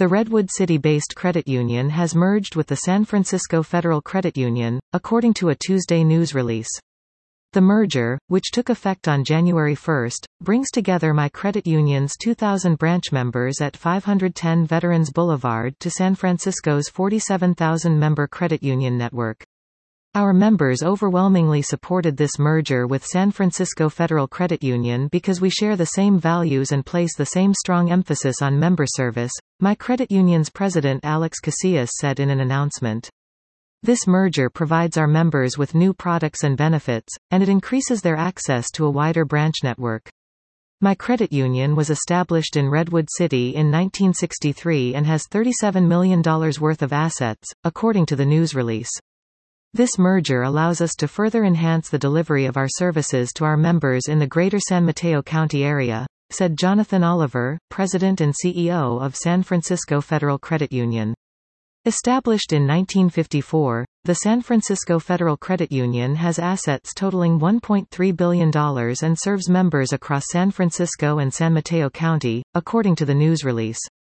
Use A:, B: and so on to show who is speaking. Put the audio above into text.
A: The Redwood City-based credit union has merged with the San Francisco Federal Credit Union, according to a Tuesday news release. The merger, which took effect on January 1, brings together My Credit Union's 2,000 branch members at 510 Veterans Boulevard to San Francisco's 47,000-member credit union network. Our members overwhelmingly supported this merger with San Francisco Federal Credit Union because we share the same values and place the same strong emphasis on member service, My Credit Union's president Alex Casillas said in an announcement. This merger provides our members with new products and benefits, and it increases their access to a wider branch network. My Credit Union was established in Redwood City in 1963 and has $37 million worth of assets, according to the news release. This merger allows us to further enhance the delivery of our services to our members in the greater San Mateo County area, said Jonathan Oliver, president and CEO of San Francisco Federal Credit Union. Established in 1954, the San Francisco Federal Credit Union has assets totaling $1.3 billion and serves members across San Francisco and San Mateo County, according to the news release.